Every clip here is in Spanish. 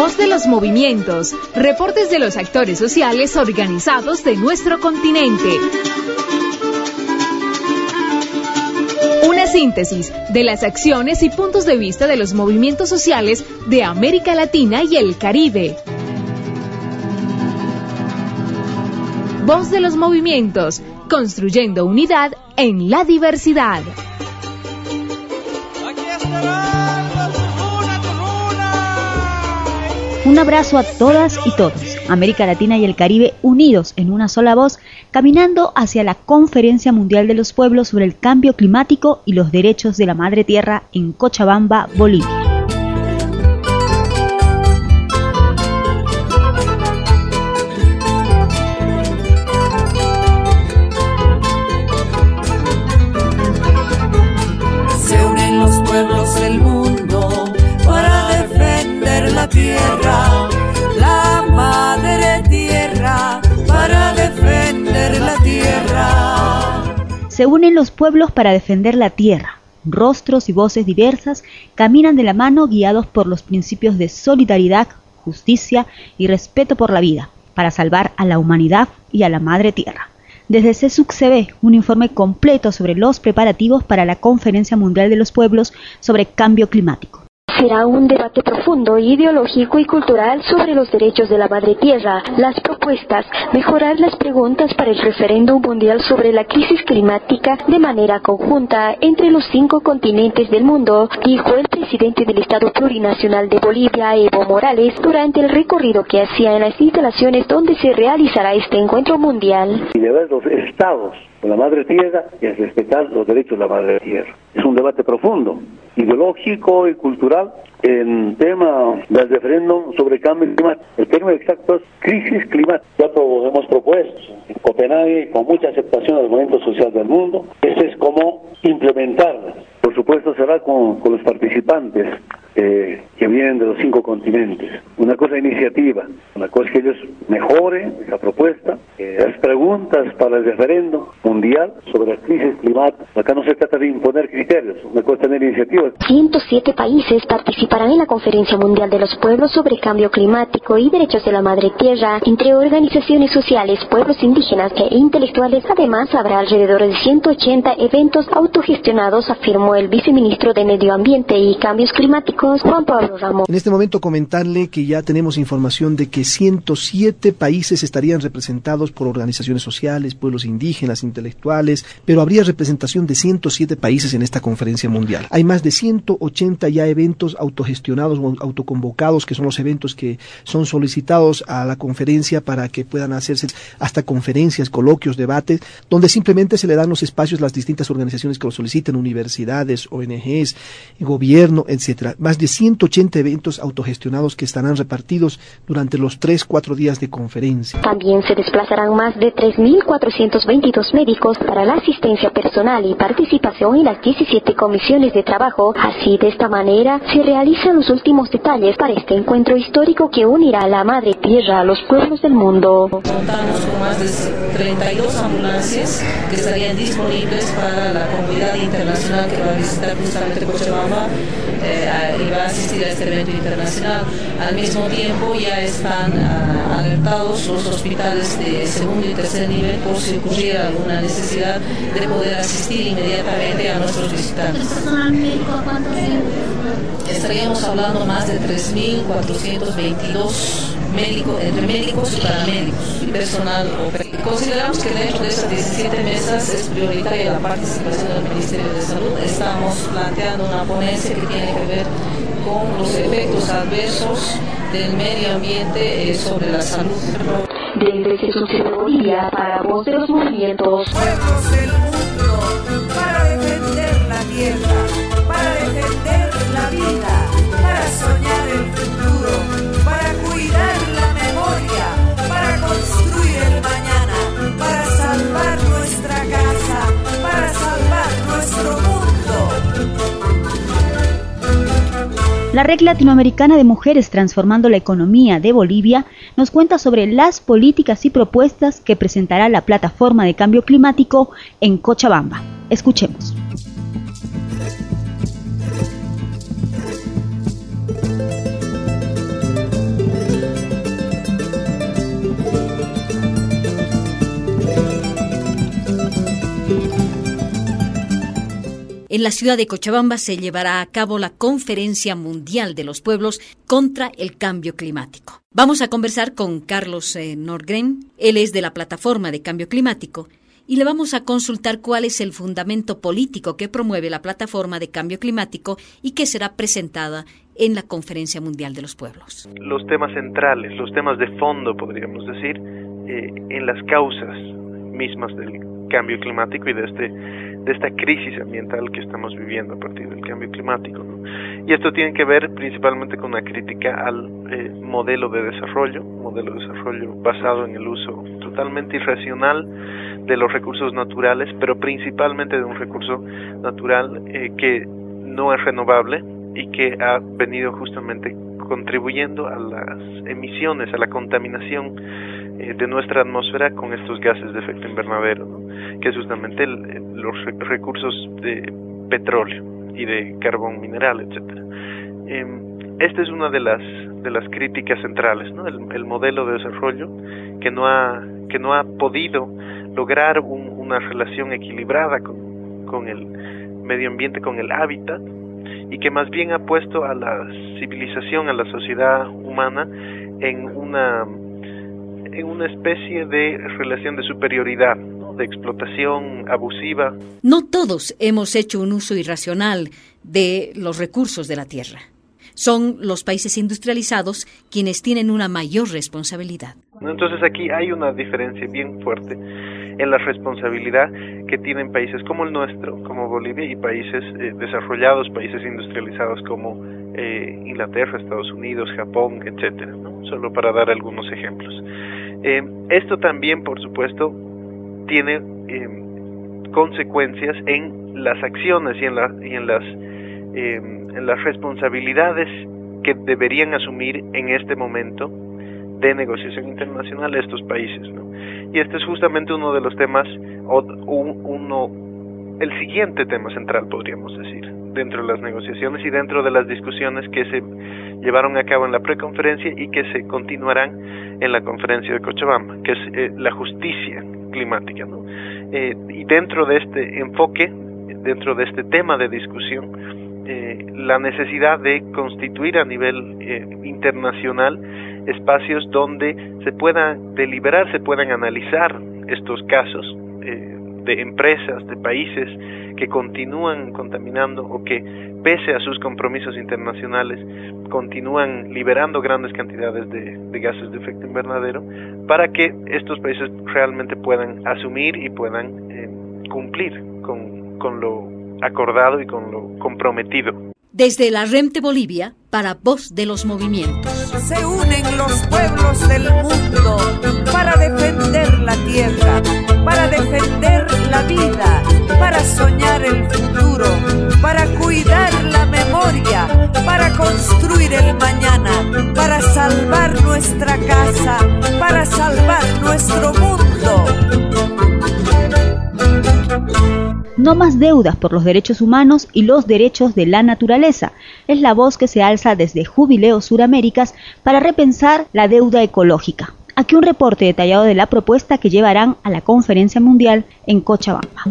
Voz de los movimientos, reportes de los actores sociales organizados de nuestro continente. Una síntesis de las acciones y puntos de vista de los movimientos sociales de América Latina y el Caribe. Voz de los movimientos, construyendo unidad en la diversidad. Un abrazo a todas y todos, América Latina y el Caribe unidos en una sola voz, caminando hacia la Conferencia Mundial de los Pueblos sobre el Cambio Climático y los Derechos de la Madre Tierra en Cochabamba, Bolivia. Se unen los pueblos del mundo para defender la tierra, la madre tierra, para defender la tierra. Se unen los pueblos para defender la tierra. Rostros y voces diversas caminan de la mano guiados por los principios de solidaridad, justicia y respeto por la vida, para salvar a la humanidad y a la madre tierra. Desde CESUC-CB, un informe completo sobre los preparativos para la Conferencia Mundial de los Pueblos sobre Cambio Climático. Será un debate profundo, ideológico y cultural sobre los derechos de la madre tierra, las propuestas, mejorar las preguntas para el referéndum mundial sobre la crisis climática de manera conjunta entre los 5 continentes del mundo, dijo el presidente del Estado Plurinacional de Bolivia, Evo Morales, durante el recorrido que hacía en las instalaciones donde se realizará este encuentro mundial. Y de ver los estados de la madre tierra y es respetar los derechos de la madre tierra. Es un debate profundo, ideológico y cultural en tema del referéndum sobre cambio climático. El término exacto es crisis climática. Ya hemos propuesto en Copenhague con mucha aceptación del movimiento social del mundo. Ese es cómo implementarla. Por supuesto será con los participantes que vienen de los 5 continentes. Una cosa es iniciativa, una cosa es que ellos mejoren la propuesta, las preguntas para el referéndum mundial sobre la crisis climática. Acá no se trata de imponer criterios, una cosa es tener iniciativas. 107 países participarán en la Conferencia Mundial de los Pueblos sobre Cambio Climático y Derechos de la Madre Tierra, entre organizaciones sociales, pueblos indígenas e intelectuales. Además, habrá alrededor de 180 eventos autogestionados, afirmó el viceministro de Medio Ambiente y Cambios Climáticos, Juan Pablo Ramos. En este momento comentarle que ya tenemos información de que 107 países estarían representados por organizaciones sociales, pueblos indígenas, intelectuales, pero habría representación de 107 países en esta conferencia mundial. Hay más de 180 ya eventos autogestionados o autoconvocados, que son los eventos que son solicitados a la conferencia para que puedan hacerse hasta conferencias, coloquios, debates, donde simplemente se le dan los espacios a las distintas organizaciones que lo soliciten, universidades, ONGs, gobierno, etcétera. Más de 180 eventos autogestionados que estarán repartidos durante los 3-4 días de conferencia. También se desplazarán más de 3.422 médicos para la asistencia personal y participación en las 17 comisiones de trabajo. Así, de esta manera, se realizan los últimos detalles para este encuentro histórico que unirá a la madre tierra a los pueblos del mundo. Contamos con más de 32 ambulancias que estarían disponibles para la comunidad internacional que va a visitar justamente Cochabamba y va a asistir a este evento internacional. Al mismo tiempo ya están alertados los hospitales de segundo y tercer nivel por si ocurriera alguna necesidad de poder asistir inmediatamente a nuestros visitantes. ¿El personal médico cuánto tiempo? Estaríamos hablando más de 3.422 entre médicos y paramédicos y personal operativo. Consideramos que dentro de esas 17 mesas es prioritaria la participación del Ministerio de Salud. Estamos planteando una ponencia que tiene que ver con los efectos adversos del medio ambiente sobre la salud. Desde CESUC Bolivia, para Voz de los Movimientos. Pueblos del mundo, para defender la tierra, para defender la vida, para soñar el futuro, para cuidar la memoria, para construir el mañana, para salvar nuestra casa, para salvar nuestro mundo. La Red Latinoamericana de Mujeres Transformando la Economía de Bolivia nos cuenta sobre las políticas y propuestas que presentará la Plataforma de Cambio Climático en Cochabamba. Escuchemos. En la ciudad de Cochabamba se llevará a cabo la Conferencia Mundial de los Pueblos contra el Cambio Climático. Vamos a conversar con Carlos Norgren. Él es de la Plataforma de Cambio Climático y le vamos a consultar cuál es el fundamento político que promueve la Plataforma de Cambio Climático y que será presentada en la Conferencia Mundial de los Pueblos. Los temas centrales, los temas de fondo, podríamos decir, en las causas mismas del cambio climático y de esta crisis ambiental que estamos viviendo a partir del cambio climático, ¿no? Y esto tiene que ver principalmente con una crítica al modelo de desarrollo basado en el uso totalmente irracional de los recursos naturales, pero principalmente de un recurso natural que no es renovable y que ha venido justamente contribuyendo a las emisiones, a la contaminación de nuestra atmósfera con estos gases de efecto invernadero, ¿no? Que es justamente los recursos de petróleo y de carbón mineral, etcétera. Esta es una de las críticas centrales, ¿no? El modelo de desarrollo que no ha podido lograr una relación equilibrada con el medio ambiente, con el hábitat, y que más bien ha puesto a la civilización, a la sociedad humana en una especie de relación de superioridad, ¿no? De explotación abusiva. No todos hemos hecho un uso irracional de los recursos de la tierra. Son los países industrializados quienes tienen una mayor responsabilidad. Entonces aquí hay una diferencia bien fuerte en la responsabilidad que tienen países como el nuestro, como Bolivia, y países desarrollados, países industrializados como Inglaterra, Estados Unidos, Japón, etcétera, ¿no? Solo para dar algunos ejemplos. Esto también, por supuesto, tiene consecuencias en las acciones y en las responsabilidades que deberían asumir en este momento de negociación internacional estos países, ¿no? Y este es justamente uno de los temas, el siguiente tema central, podríamos decir, dentro de las negociaciones y dentro de las discusiones que se llevaron a cabo en la preconferencia y que se continuarán en la conferencia de Cochabamba, que es la justicia climática, ¿no? Y dentro de este enfoque, dentro de este tema de discusión, la necesidad de constituir a nivel internacional espacios donde se pueda deliberar, se puedan analizar estos casos de empresas, de países que continúan contaminando o que, pese a sus compromisos internacionales, continúan liberando grandes cantidades de gases de efecto invernadero, para que estos países realmente puedan asumir y puedan cumplir con lo acordado y con lo comprometido. Desde la REMTE Bolivia, para Voz de los Movimientos. Se unen los pueblos del mundo para defender la tierra, para defender la vida, para soñar el futuro, para cuidar la memoria, para construir el mañana, para salvar nuestra casa, para salvar nuestro mundo. No más deudas por los derechos humanos y los derechos de la naturaleza. Es la voz que se alza desde Jubileo Suraméricas para repensar la deuda ecológica. Aquí un reporte detallado de la propuesta que llevarán a la Conferencia Mundial en Cochabamba.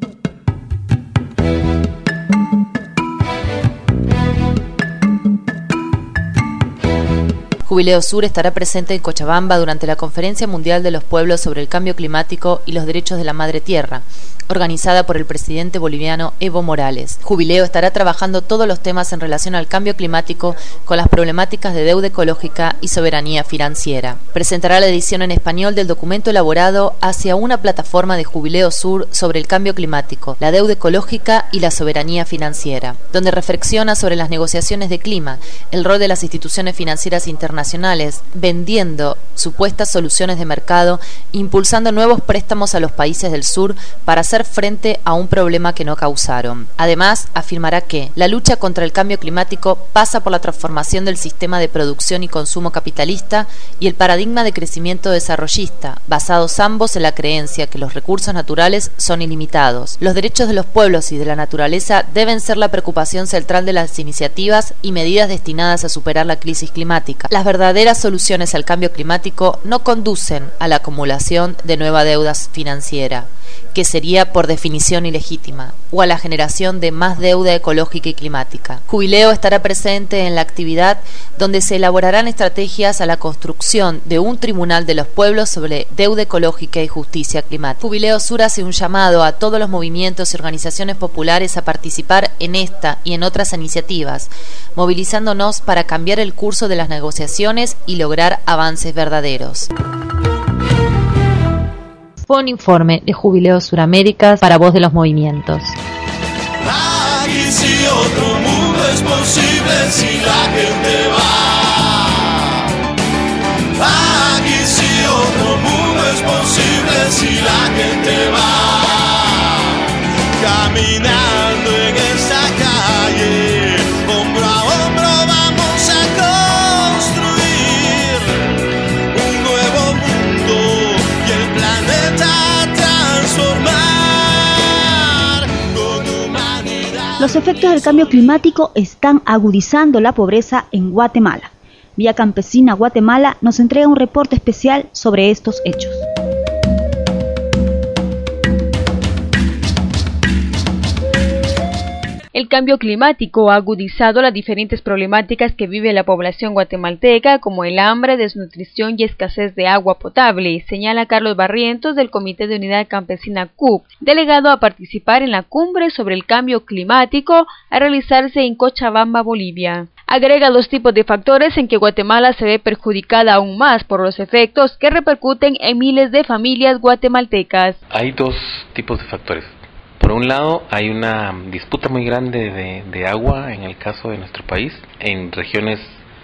Jubileo Sur estará presente en Cochabamba durante la Conferencia Mundial de los Pueblos sobre el Cambio Climático y los Derechos de la Madre Tierra, organizada por el presidente boliviano Evo Morales. Jubileo estará trabajando todos los temas en relación al cambio climático con las problemáticas de deuda ecológica y soberanía financiera. Presentará la edición en español del documento elaborado hacia una plataforma de Jubileo Sur sobre el cambio climático, la deuda ecológica y la soberanía financiera, donde reflexiona sobre las negociaciones de clima, el rol de las instituciones financieras internacionales, vendiendo supuestas soluciones de mercado, impulsando nuevos préstamos a los países del sur para hacer frente a un problema que no causaron. Además, afirmará que la lucha contra el cambio climático pasa por la transformación del sistema de producción y consumo capitalista y el paradigma de crecimiento desarrollista, basados ambos en la creencia que los recursos naturales son ilimitados. Los derechos de los pueblos y de la naturaleza deben ser la preocupación central de las iniciativas y medidas destinadas a superar la crisis climática. Las verdaderas soluciones al cambio climático no conducen a la acumulación de nueva deuda financiera. que sería por definición ilegítima, o a la generación de más deuda ecológica y climática. Jubileo estará presente en la actividad donde se elaborarán estrategias a la construcción de un tribunal de los pueblos sobre deuda ecológica y justicia climática. Jubileo Sur hace un llamado a todos los movimientos y organizaciones populares a participar en esta y en otras iniciativas, movilizándonos para cambiar el curso de las negociaciones y lograr avances verdaderos. Fue un informe de Jubileo Suraméricas para Voz de los Movimientos. Aquí si otro mundo es posible si la gente va. Aquí si otro mundo es posible si la gente va. Caminando en esta calle, hombro a hombro vamos a construir un nuevo mundo y el planeta transformar con humanidad. Los efectos del cambio climático están agudizando la pobreza en Guatemala. Vía Campesina Guatemala nos entrega un reporte especial sobre estos hechos. El cambio climático ha agudizado las diferentes problemáticas que vive la población guatemalteca, como el hambre, desnutrición y escasez de agua potable, señala Carlos Barrientos del Comité de Unidad Campesina CUC, delegado a participar en la cumbre sobre el cambio climático a realizarse en Cochabamba, Bolivia. Agrega dos tipos de factores en que Guatemala se ve perjudicada aún más por los efectos que repercuten en miles de familias guatemaltecas. Hay dos tipos de factores. Por un lado, hay una disputa muy grande de agua en el caso de nuestro país, en regiones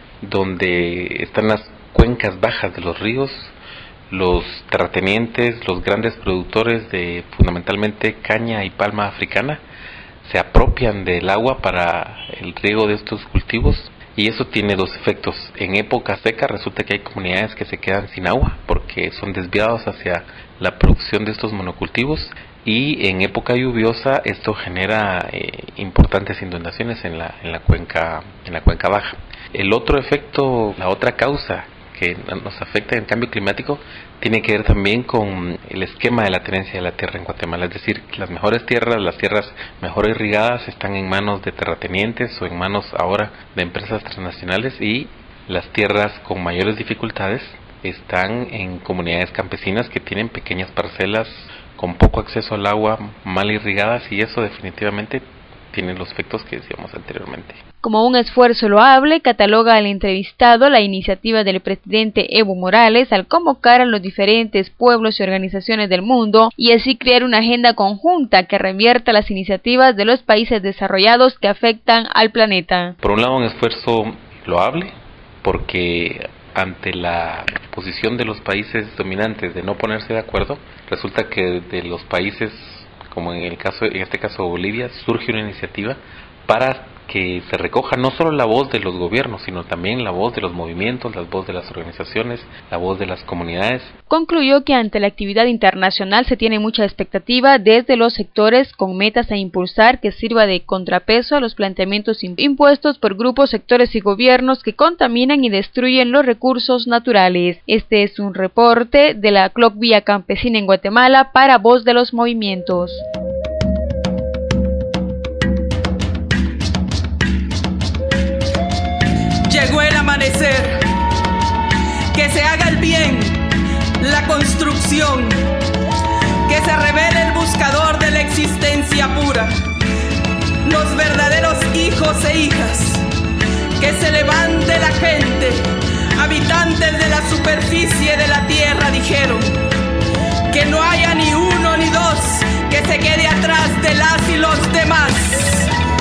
donde están las cuencas bajas de los ríos, los terratenientes, los grandes productores de fundamentalmente caña y palma africana, se apropian del agua para el riego de estos cultivos y eso tiene dos efectos. En época seca resulta que hay comunidades que se quedan sin agua porque son desviados hacia la producción de estos monocultivos. Y en época lluviosa esto genera importantes inundaciones en la cuenca baja. El otro efecto, la otra causa que nos afecta en el cambio climático tiene que ver también con el esquema de la tenencia de la tierra en Guatemala, es decir, las mejores tierras, las tierras mejor irrigadas están en manos de terratenientes o en manos ahora de empresas transnacionales y las tierras con mayores dificultades están en comunidades campesinas que tienen pequeñas parcelas con poco acceso al agua, mal irrigadas, y eso definitivamente tiene los efectos que decíamos anteriormente. Como un esfuerzo loable, cataloga al entrevistado la iniciativa del presidente Evo Morales al convocar a los diferentes pueblos y organizaciones del mundo y así crear una agenda conjunta que revierta las iniciativas de los países desarrollados que afectan al planeta. Por un lado, un esfuerzo loable, porque ante la posición de los países dominantes de no ponerse de acuerdo, resulta que de los países, como en este caso Bolivia, surge una iniciativa para que se recoja no solo la voz de los gobiernos, sino también la voz de los movimientos, la voz de las organizaciones, la voz de las comunidades. Concluyó que ante la actividad internacional se tiene mucha expectativa desde los sectores con metas a impulsar que sirva de contrapeso a los planteamientos impuestos por grupos, sectores y gobiernos que contaminan y destruyen los recursos naturales. Este es un reporte de la CLOC Vía Campesina en Guatemala para Voz de los Movimientos. Llegó el amanecer, que se haga el bien, la construcción, que se revele el buscador de la existencia pura, los verdaderos hijos e hijas, que se levante la gente, habitantes de la superficie de la tierra dijeron, que no haya ni uno ni dos que se quede atrás de las y los demás.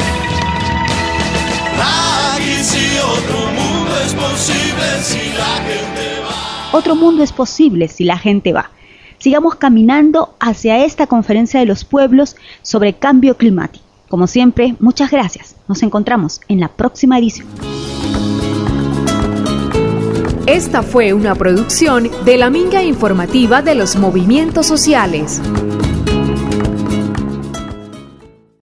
Aquí sí otro mundo es posible si la gente va. Otro mundo es posible si la gente va. Sigamos caminando hacia esta conferencia de los pueblos sobre cambio climático. Como siempre, muchas gracias. Nos encontramos en la próxima edición. Esta fue una producción de la Minga Informativa de los Movimientos Sociales.